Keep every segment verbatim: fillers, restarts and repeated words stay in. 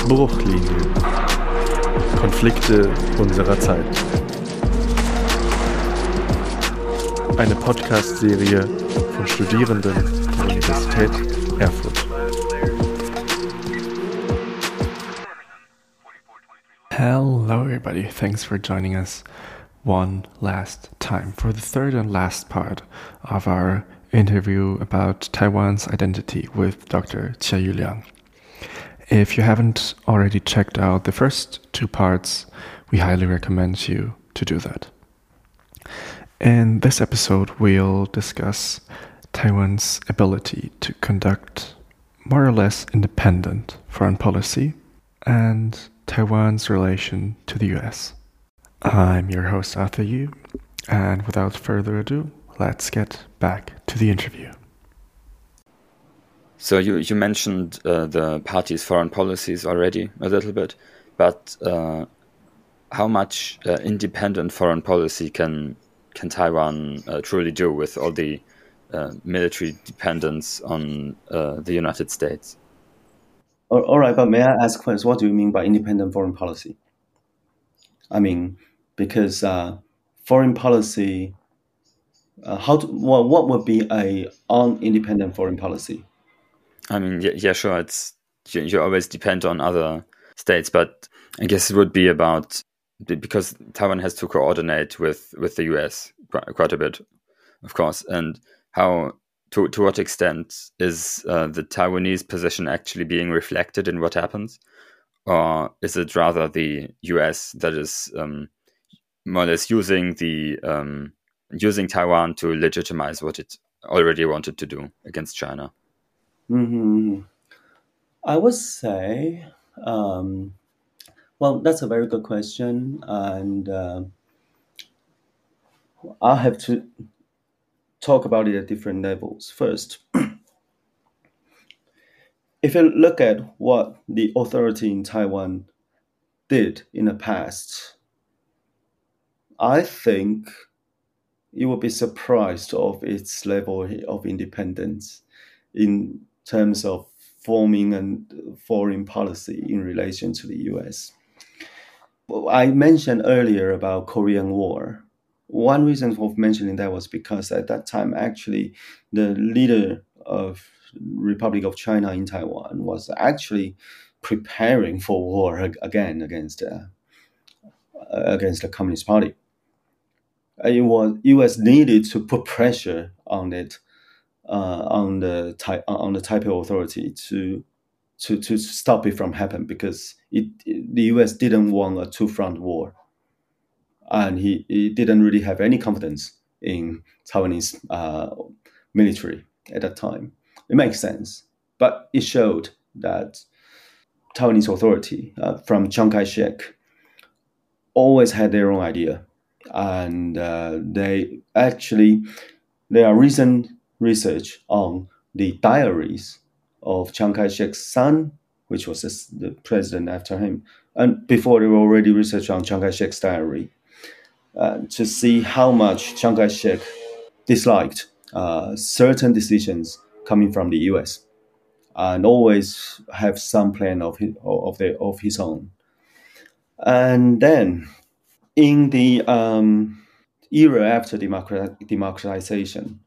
Bruchlinien. Konflikte unserer Zeit. Eine Podcast-Serie von Studierenden der Universität Erfurt. Hello everybody, thanks for joining us one last time for the third and last part of our interview about Taiwan's identity with Doctor Qiayu Liang. If you haven't already checked out the first two parts, we highly recommend you to do that. In this episode, we'll discuss Taiwan's ability to conduct more or less independent foreign policy and Taiwan's relation to the U S. I'm your host, Arthur Yu, and without further ado, let's get back to the interview. So you, you mentioned uh, the party's foreign policies already a little bit, but uh, how much uh, independent foreign policy can can Taiwan uh, truly do with all the uh, military dependence on uh, the United States? All right, but may I ask first, what do you mean by independent foreign policy? I mean, because uh, foreign policy, uh, how to, well, what would be a un-independent foreign policy? I mean, yeah, yeah sure, it's you, you always depend on other states, but I guess it would be about, because Taiwan has to coordinate with, with the U S quite a bit, of course, and how to to what extent is uh, the Taiwanese position actually being reflected in what happens, or is it rather the U S that is um, more or less using the um, using Taiwan to legitimize what it already wanted to do against China? Mm-hmm. I would say, um, well, that's a very good question, and uh, I'll have to talk about it at different levels. First, if you look at what the authority in Taiwan did in the past, I think you will be surprised of its level of independence in terms of forming a foreign policy in relation to the U S. I mentioned earlier about Korean War. One reason for mentioning that was because at that time, actually, the leader of Republic of China in Taiwan was actually preparing for war again against uh, against the Communist Party. It was U S needed to put pressure on it. Uh, on the on the Taipei authority to to to stop it from happening, because it, it the U S didn't want a two front war, and he, he didn't really have any confidence in Taiwanese uh, military at that time. It makes sense, but it showed that Taiwanese authority uh, from Chiang Kai-shek always had their own idea, and uh, they actually there are recent research on the diaries of Chiang Kai-shek's son, which was the president after him. And before, they were already research on Chiang Kai-shek's diary uh, to see how much Chiang Kai-shek disliked uh, certain decisions coming from the U S and always have some plan of his, of, the, of his own. And then in the um, era after democrat- democratization,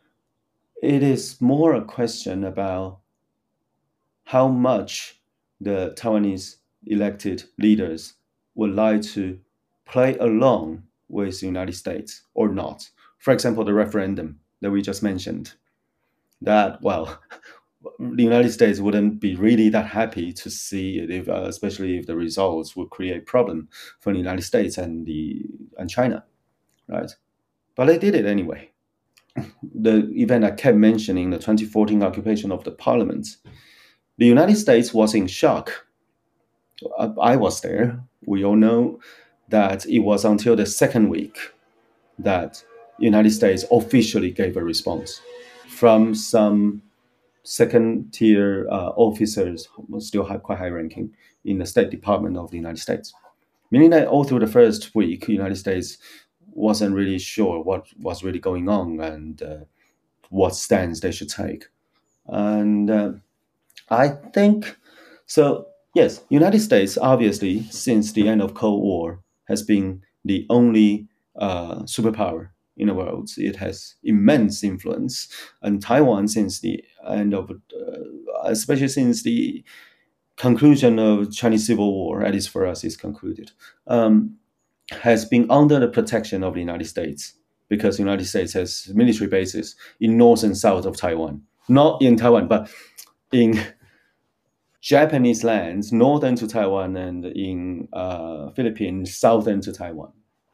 it is more a question about how much the Taiwanese elected leaders would like to play along with the United States or not. For example, the referendum that we just mentioned, that, well, the United States wouldn't be really that happy to see it, if, uh, especially if the results would create problem for the United States and the and China, right? But they did it anyway. The event I kept mentioning, the twenty fourteen occupation of the parliament, the United States was in shock. I, I was there. We all know that it was until the second week that the United States officially gave a response from some second-tier uh, officers, still high, quite high-ranking, in the State Department of the United States. Meaning that all through the first week, the United States wasn't really sure what was really going on and uh, what stance they should take. And uh, I think, so Yes, United States, obviously, since the end of Cold War, has been the only uh, superpower in the world. It has immense influence. And Taiwan, since the end of, uh, especially since the conclusion of Chinese Civil War, at least for us, is concluded, um, has been under the protection of the United States, because the United States has military bases in north and south of Taiwan. Not in Taiwan, but in Japanese lands, northern to Taiwan, and in uh, Philippines, southern to Taiwan.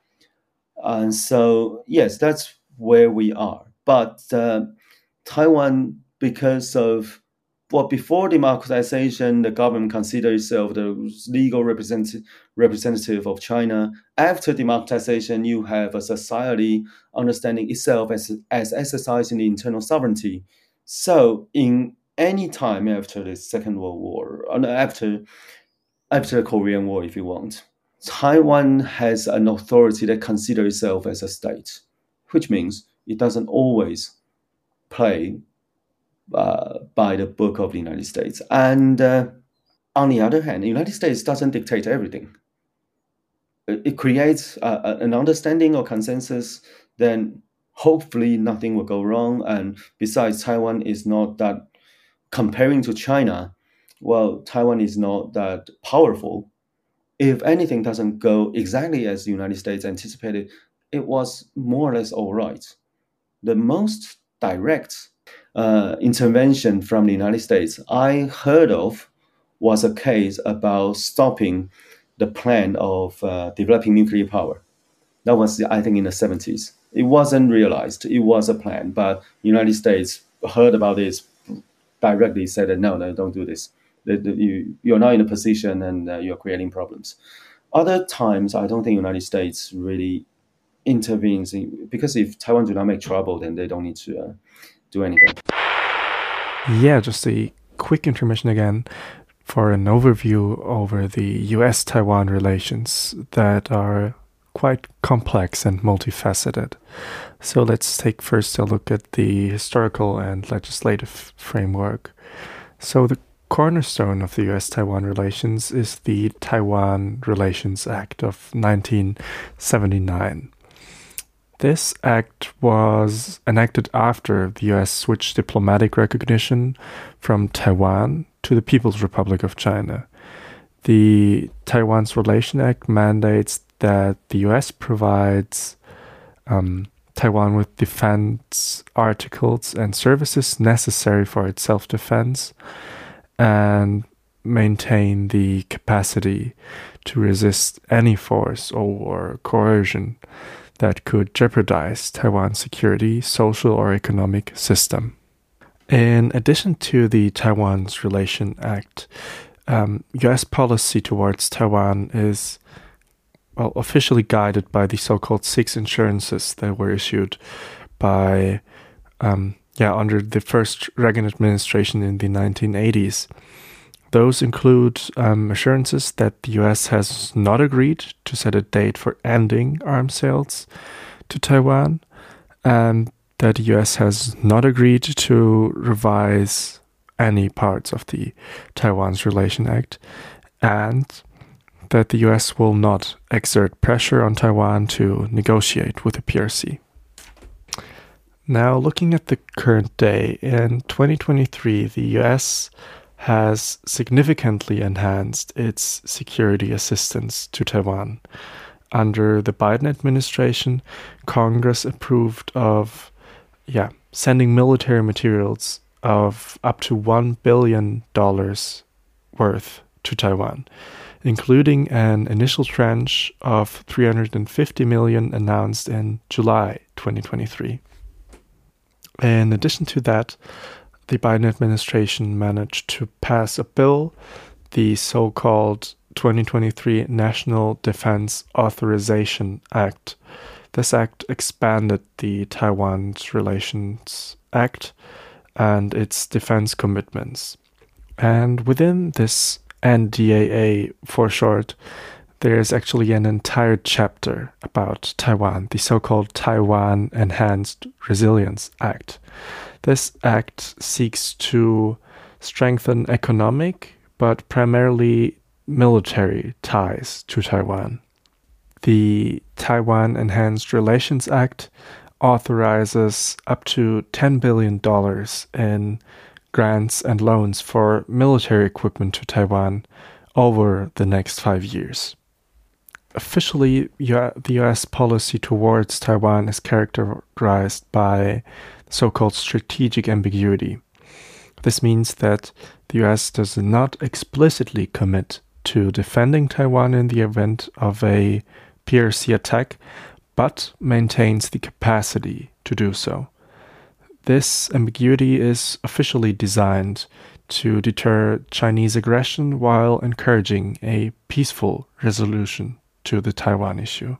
And so, yes, that's where we are. But uh, Taiwan, because of, well, before democratization, the government considered itself the legal represent- representative of China. After democratization, you have a society understanding itself as, as exercising the internal sovereignty. So in any time after the Second World War, after, after the Korean War, if you want, Taiwan has an authority that considers itself as a state, which means it doesn't always play uh, by the book of the United States. And uh, on the other hand, the United States doesn't dictate everything. It, it creates uh, an understanding or consensus, then hopefully nothing will go wrong. And besides, Taiwan is not that, comparing to China, well, Taiwan is not that powerful. If anything doesn't go exactly as the United States anticipated, it was more or less all right. The most direct uh, intervention from the United States I heard of was a case about stopping the plan of uh, developing nuclear power. That was, I think, in the seventies. It wasn't realized. It was a plan, but the United States heard about this, directly said that, no, no, don't do this. You, you're not in a position, and uh, you're creating problems. Other times, I don't think the United States really intervenes, in, because if Taiwan do not make trouble, then they don't need to uh, do anything. Yeah, just a quick intermission again for an overview over the U S Taiwan relations that are quite complex and multifaceted. So let's take first a look at the historical and legislative framework. So the cornerstone of the U S Taiwan relations is the Taiwan Relations Act of nineteen seventy-nine. This act was enacted after the U S switched diplomatic recognition from Taiwan to the People's Republic of China. The Taiwan's Relation Act mandates that the U S provides um, Taiwan with defense articles and services necessary for its self-defense, and maintain the capacity to resist any force or coercion that could jeopardize Taiwan's security, social, or economic system. In addition to the Taiwan's Relation Act, um, U S policy towards Taiwan is, well, officially guided by the so-called six insurances that were issued by um, Yeah, under the first Reagan administration in the nineteen eighties. Those include um, assurances that the U S has not agreed to set a date for ending arms sales to Taiwan, and that the U S has not agreed to revise any parts of the Taiwan's Relation Act, and that the U S will not exert pressure on Taiwan to negotiate with the P R C. Now, looking at the current day, in twenty twenty-three, the U S has significantly enhanced its security assistance to Taiwan. Under the Biden administration, Congress approved of, yeah, sending military materials of up to one billion dollars worth to Taiwan, including an initial tranche of three hundred fifty million dollars announced in July twenty twenty-three. In addition to that, the Biden administration managed to pass a bill, the so-called twenty twenty-three National Defense Authorization Act. This act expanded the Taiwan's Relations Act and its defense commitments. And within this N D A A, for short, there is actually an entire chapter about Taiwan, the so-called Taiwan Enhanced Resilience Act. This act seeks to strengthen economic, but primarily military ties to Taiwan. The Taiwan Enhanced Relations Act authorizes up to ten billion dollars in grants and loans for military equipment to Taiwan over the next five years. Officially, the U S policy towards Taiwan is characterized by so-called strategic ambiguity. This means that the U S does not explicitly commit to defending Taiwan in the event of a P R C attack, but maintains the capacity to do so. This ambiguity is officially designed to deter Chinese aggression while encouraging a peaceful resolution to the Taiwan issue.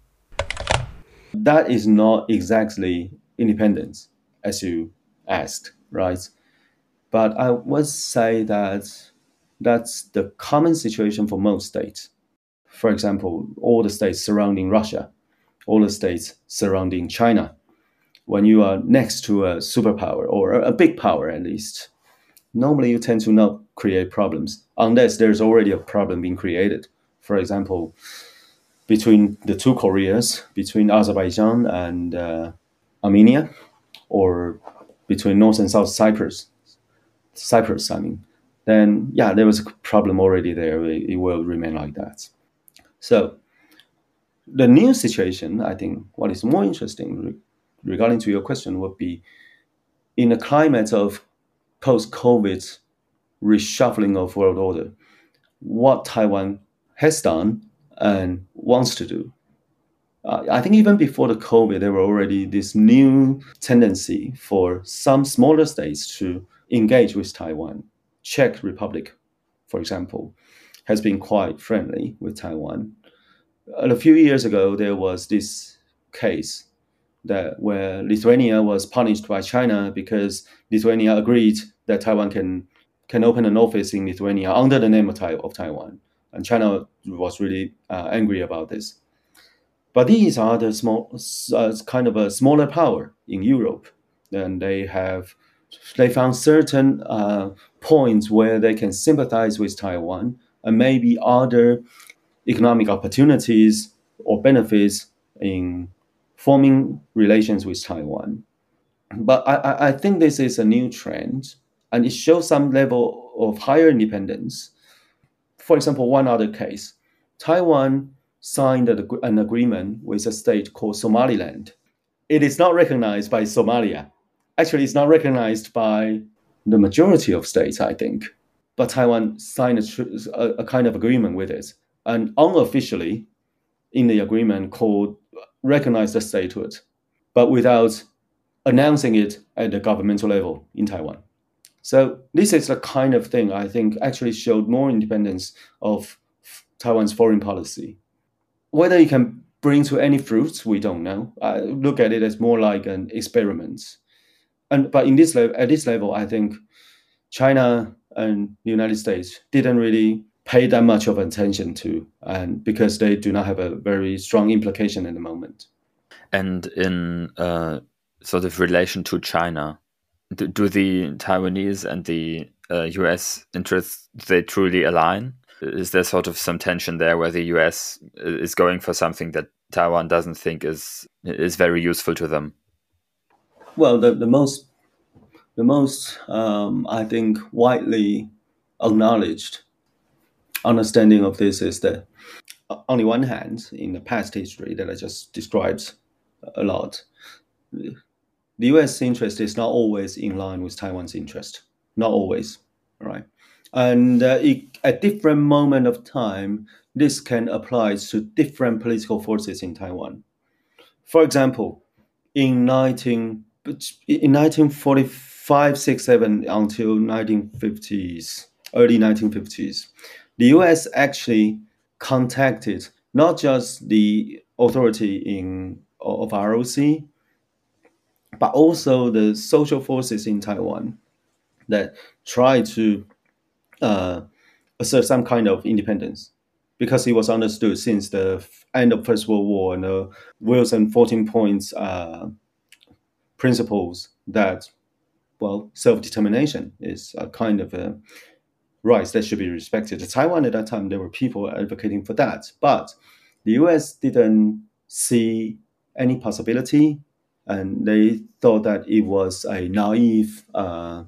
That is not exactly independence, as you asked, right? But I would say that that's the common situation for most states. For example, all the states surrounding Russia, all the states surrounding China. When you are next to a superpower, or a big power at least, normally you tend to not create problems unless there's already a problem being created. For example, between the two Koreas, between Azerbaijan and uh, Armenia, or between North and South Cyprus, Cyprus, I mean, then yeah, there was a problem already there. It, it will remain like that. So the new situation, I think, what is more interesting re- regarding to your question would be in a climate of post-COVID reshuffling of world order, what Taiwan has done and wants to do. Uh, I think even before the COVID, there were already this new tendency for some smaller states to engage with Taiwan. Czech Republic, for example, has been quite friendly with Taiwan. And a few years ago, there was this case that where Lithuania was punished by China because Lithuania agreed that Taiwan can can open an office in Lithuania under the name of, Tai- of Taiwan. And China was really uh, angry about this. But these are the small, uh, kind of a smaller power in Europe. And they have, they found certain uh, points where they can sympathize with Taiwan and maybe other economic opportunities or benefits in forming relations with Taiwan. But I, I think this is a new trend, and it shows some level of higher independence. For example, one other case, Taiwan signed an agreement with a state called Somaliland. It is not recognized by Somalia. Actually, it's not recognized by the majority of states, I think. But Taiwan signed a, a, a kind of agreement with it. And unofficially, in the agreement, called recognize the statehood, but without announcing it at the governmental level in Taiwan. So this is the kind of thing I think actually showed more independence of Taiwan's foreign policy. Whether it can bring to any fruits, we don't know. I look at it as more like an experiment. And but in this level, at this level, I think China and the United States didn't really pay that much of attention to, and because they do not have a very strong implication at the moment. And in uh, sort of relation to China, do, do the Taiwanese and the uh, U S interests, they truly align? Is there sort of some tension there where the U S is going for something that Taiwan doesn't think is is very useful to them? Well, the, the most the most um, I think widely acknowledged understanding of this is that on the one hand, in the past history that I just described a lot, the U S interest is not always in line with Taiwan's interest. Not always, right? And uh, it, at different moment of time, this can apply to different political forces in Taiwan. For example, in nineteen in nineteen forty-five, six, seven until nineteen fifties, early nineteen fifties, the U S actually contacted not just the authority in of R O C, but also the social forces in Taiwan that try to uh, assert some kind of independence, because it was understood since the end of First World War and the Wilson fourteen points uh, principles that, well, self-determination is a kind of a rights that should be respected. Taiwan at that time, there were people advocating for that, but the U S didn't see any possibility, and they thought that it was a naive uh,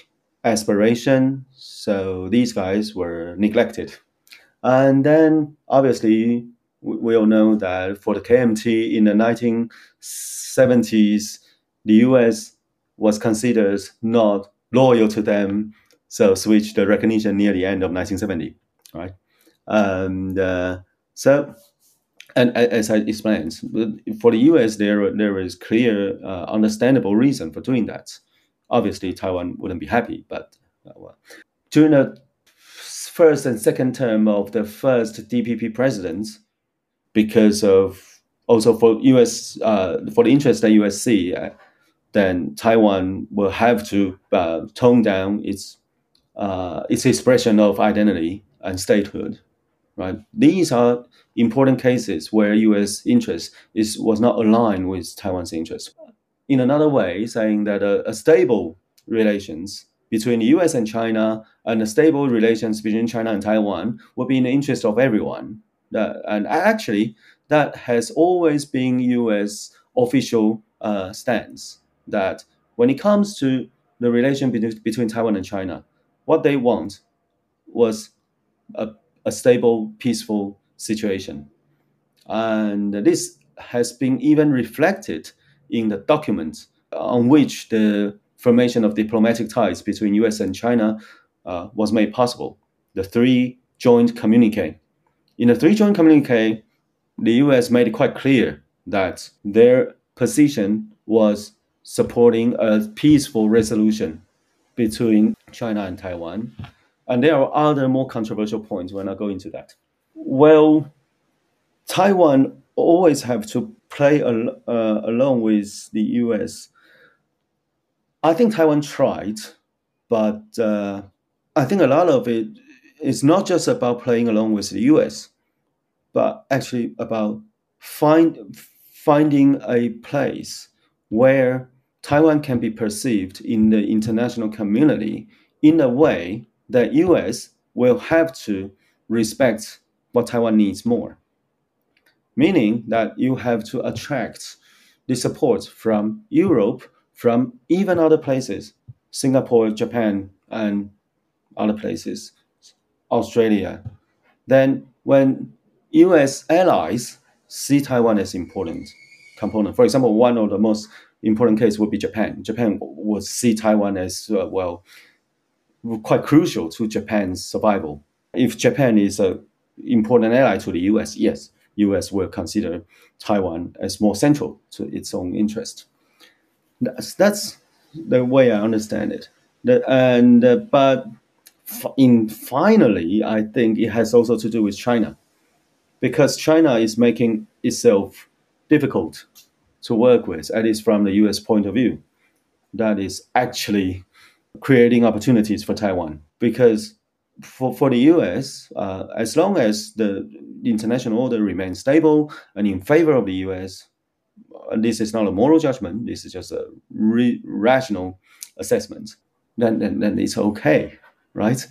aspiration. So these guys were neglected. And then, obviously, we all know that for the K M T in the nineteen seventies, the U S was considered not loyal to them, so switched the recognition near the end of nineteen seventy, right? And uh, so, and as I explained, for the U S, there there is clear, uh, understandable reason for doing that. Obviously, Taiwan wouldn't be happy, but uh, well, during the first and second term of the first D P P presidents, because of also for U S uh, for the interest that U S see, uh, then Taiwan will have to uh, tone down its uh, its expression of identity and statehood. Right, these are important cases where U S interest is was not aligned with Taiwan's interest. In another way, saying that a, a stable relations between the U S and China and the stable relations between China and Taiwan would be in the interest of everyone. Uh, and actually, that has always been U S official uh, stance, that when it comes to the relation between, between Taiwan and China, what they want was a, a stable, peaceful situation. And this has been even reflected in the documents on which the formation of diplomatic ties between U S and China uh, was made possible, the three joint communique. In the three joint communique, the U S made it quite clear that their position was supporting a peaceful resolution between China and Taiwan. And there are other more controversial points when I go into that. Well, Taiwan always have to play al- uh, along with the U S. I think Taiwan tried, but uh, I think a lot of it is not just about playing along with the U S, but actually about find, finding a place where Taiwan can be perceived in the international community in a way that U S will have to respect what Taiwan needs more. Meaning that you have to attract the support from Europe, from even other places, Singapore, Japan, and other places, Australia. Then when U S allies see Taiwan as important component, for example, one of the most important cases would be Japan. Japan would see Taiwan as, uh, well, quite crucial to Japan's survival. If Japan is an important ally to the U S, yes, U S will consider Taiwan as more central to its own interest. That's, that's the way I understand it. The, and uh, but in finally, I think it has also to do with China, because China is making itself difficult to work with, at least from the U S point of view. That is actually creating opportunities for Taiwan, because for, for the U S, uh, as long as the international order remains stable and in favor of the U S, and this is not a moral judgment, this is just a re- rational assessment, then, then, then it's okay, right?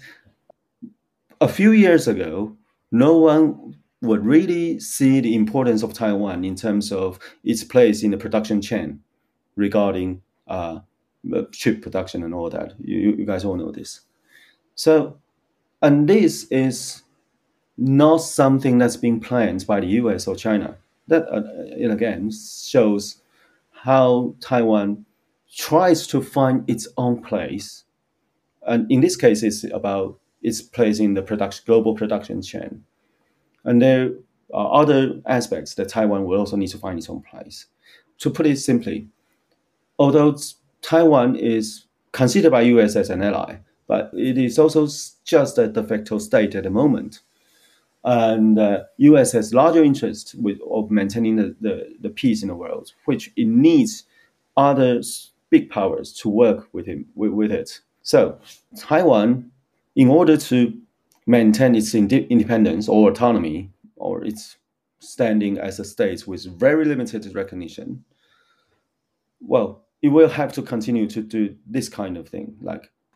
A few years ago, no one would really see the importance of Taiwan in terms of its place in the production chain regarding uh, chip production and all that. You, you guys all know this. So, and this is not something that's being planned by the U S or China. That, uh, again, shows how Taiwan tries to find its own place. And in this case, it's about its place in the production, global production chain. And there are other aspects that Taiwan will also need to find its own place. To put it simply, although Taiwan is considered by U S as an ally, but it is also just a de facto state at the moment. And uh, U S has larger interest with, of maintaining the, the, the peace in the world, which it needs other big powers to work with, him, with, with it. So Taiwan, in order to maintain its ind- independence or autonomy, or its standing as a state with very limited recognition, well, it will have to continue to do this kind of thing, like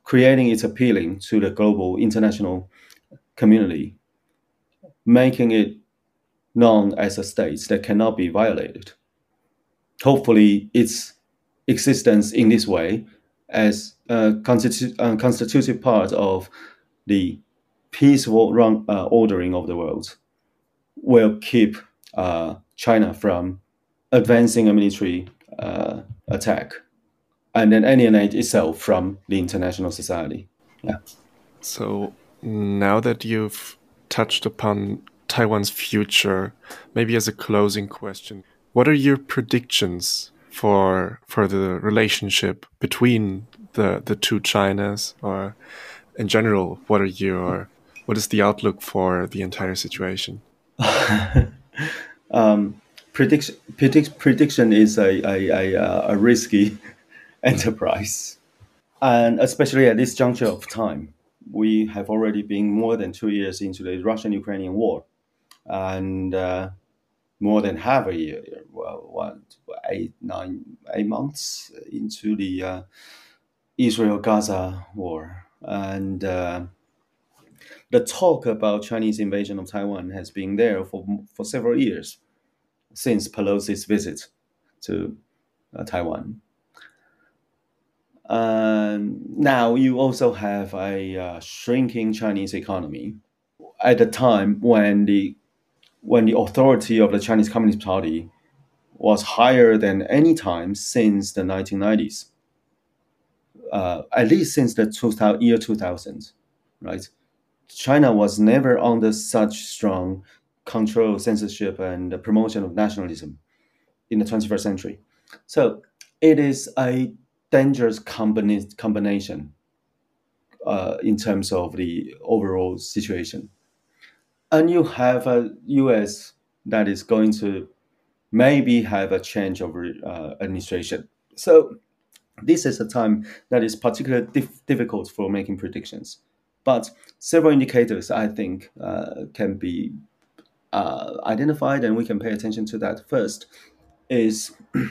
creating it appealing to the global international community, making it known as a state that cannot be violated. Hopefully, its existence in this way as a constitu- uh, constitutive part of the peaceful run, uh, ordering of the world will keep uh, China from advancing a military uh, attack and then alienate itself from the international society. Yeah. So now that you've touched upon Taiwan's future, maybe as a closing question, what are your predictions for for the relationship between the the two Chinas, or in general, what are your what is the outlook for the entire situation? um, prediction predict, prediction is a a, a, a risky enterprise, and especially at this juncture of time, we have already been more than two years into the Russian-Ukrainian war, and uh, more than half a year, well, what, eight, nine, eight months into the uh, Israel-Gaza war. And uh, the talk about Chinese invasion of Taiwan has been there for, for several years, since Pelosi's visit to uh, Taiwan. And now you also have a uh, shrinking Chinese economy at a time when the when the authority of the Chinese Communist Party was higher than any time since the nineteen nineties, uh, at least since the two thousand, year two thousand, right? China was never under such strong control, censorship, and the promotion of nationalism in the twenty-first century. So it is a dangerous combina- combination uh, in terms of the overall situation. And you have a U S that is going to maybe have a change of uh, administration. So this is a time that is particularly dif- difficult for making predictions. But several indicators, I think, uh, can be uh, identified, and we can pay attention to that. First is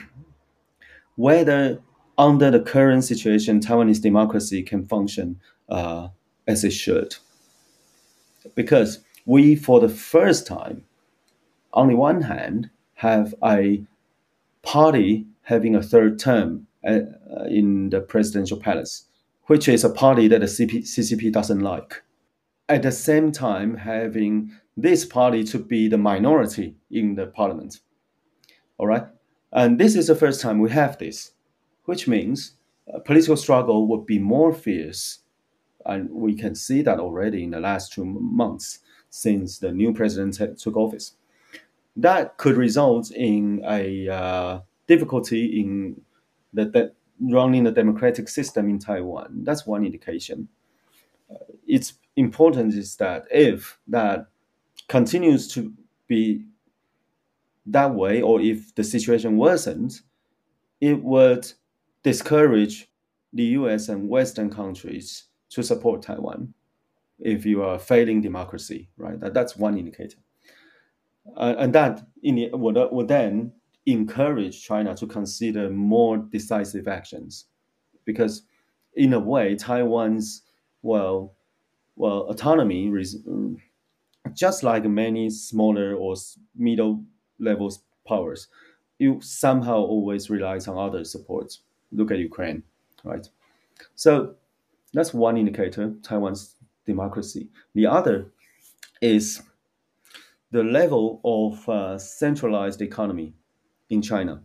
whether under the current situation, Taiwanese democracy can function uh, as it should. Because we, for the first time, on the one hand, have a party having a third term uh, in the presidential palace, which is a party that the C C P doesn't like. At the same time, having this party to be the minority in the parliament. All right? And this is the first time we have this, which means a political struggle would be more fierce. And we can see that already in the last two months since the new president t- took office. That could result in a uh, difficulty in the, the running the democratic system in Taiwan. That's one indication. Uh, it's important is that if that continues to be that way, or if the situation worsens, it would discourage the U S and Western countries to support Taiwan if you are failing democracy, right? That, that's one indicator. Uh, and that in the, would, would then encourage China to consider more decisive actions, because in a way, Taiwan's well, well autonomy, just like many smaller or middle level powers, it somehow always relies on other support. Look at Ukraine, right? So that's one indicator, Taiwan's democracy. The other is the level of uh, centralized economy in China.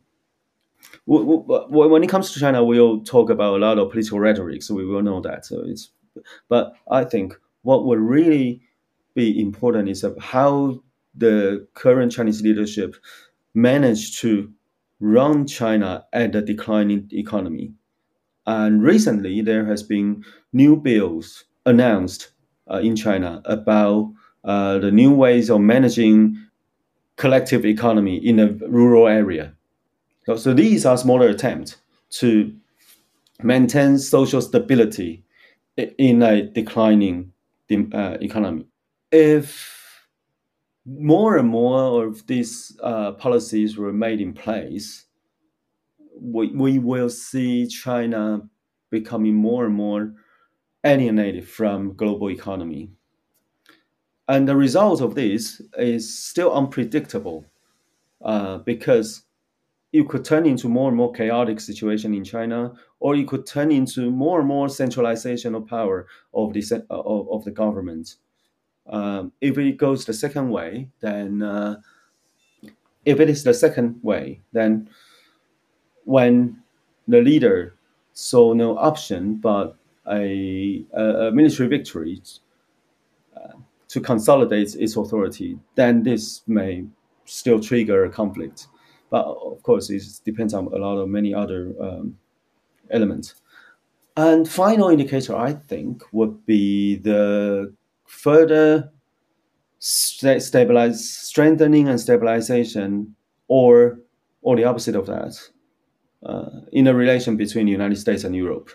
When it comes to China, we'll talk about a lot of political rhetoric, so we will know that. So it's, but I think what will really be important is how the current Chinese leadership managed to run China at a declining economy. And recently, there has been new bills announced uh, in China about uh, the new ways of managing collective economy in a rural area. So, so these are smaller attempts to maintain social stability in a declining uh, economy. If more and more of these uh, policies were made in place, we, we will see China becoming more and more alienated from global economy. And the result of this is still unpredictable uh, because it could turn into more and more chaotic situation in China, or it could turn into more and more centralization of power of the, of, of the government. Um, if it goes the second way, then uh, if it is the second way, then when the leader saw no option but a, a military victory uh, to consolidate its authority, then this may still trigger a conflict. But of course, it depends on a lot of many other um, elements. And final indicator, I think, would be the further st- stabilize, strengthening and stabilization, or or the opposite of that, uh, in a relation between the United States and Europe.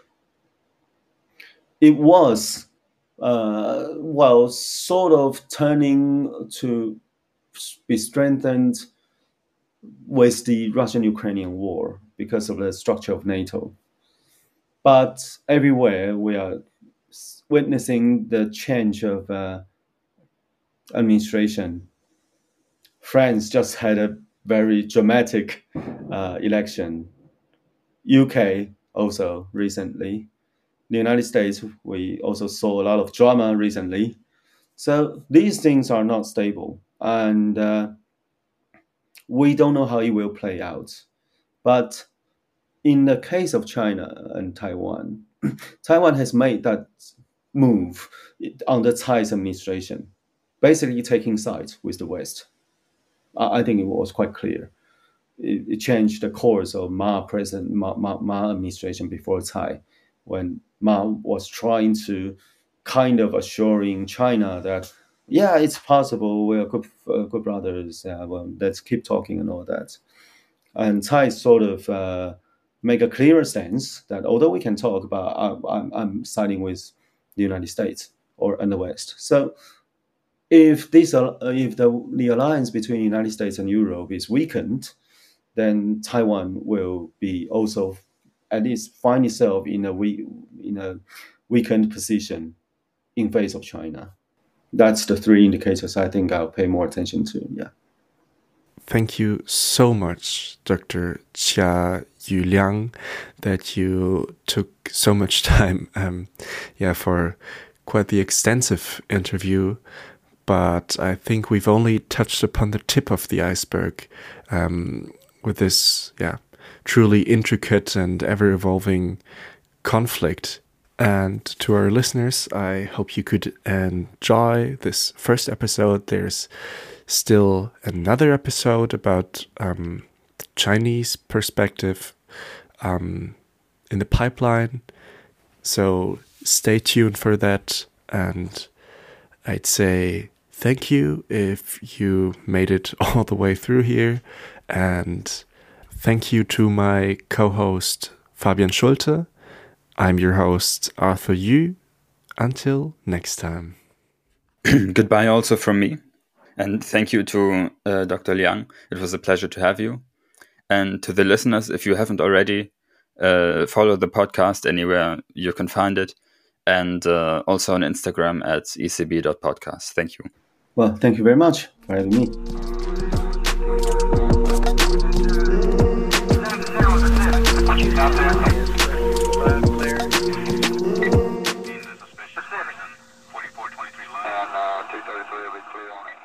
It was, uh, well, sort of turning to be strengthened with the Russian-Ukrainian war because of the structure of NATO. But everywhere we are witnessing the change of uh, administration. France just had a very dramatic uh, election. U K also recently. The United States, we also saw a lot of drama recently. So these things are not stable, and uh, we don't know how it will play out. But in the case of China and Taiwan, Taiwan has made that move under Tsai's administration, basically taking sides with the West. I think it was quite clear. It, it changed the course of Ma president Ma, Ma, Ma administration before Tsai, when Ma was trying to kind of assuring China that, yeah, it's possible, we're good, uh, good brothers, uh, well, let's keep talking and all that. And Tsai sort of uh, make a clearer stance that although we can talk about, uh, I'm, I'm siding with the United States or and the West. So if this, uh, if the, the alliance between the United States and Europe is weakened, then Taiwan will be also at least find itself in a we, in a weakened position in face of China. That's the three indicators I think I'll pay more attention to. Yeah. Thank you so much, Doctor Chia Yu Liang, that you took so much time, um, yeah, for quite the extensive interview. But I think we've only touched upon the tip of the iceberg um, with this, yeah, truly intricate and ever-evolving conflict. And to our listeners, I hope you could enjoy this first episode. There's still another episode about um, the Chinese perspective um, in the pipeline. So stay tuned for that. And I'd say thank you if you made it all the way through here. And thank you to my co-host, Fabian Schulte. I'm your host, Arthur Yu. Until next time. Goodbye also from me. And thank you to uh, Doctor Liang. It was a pleasure to have you. And to the listeners, if you haven't already, uh, follow the podcast anywhere you can find it. And uh, also on Instagram at e c b dot podcast. Thank you. Well, thank you very much for having me. forty-four twenty-three line. And uh, two thirty-three will be clear on it.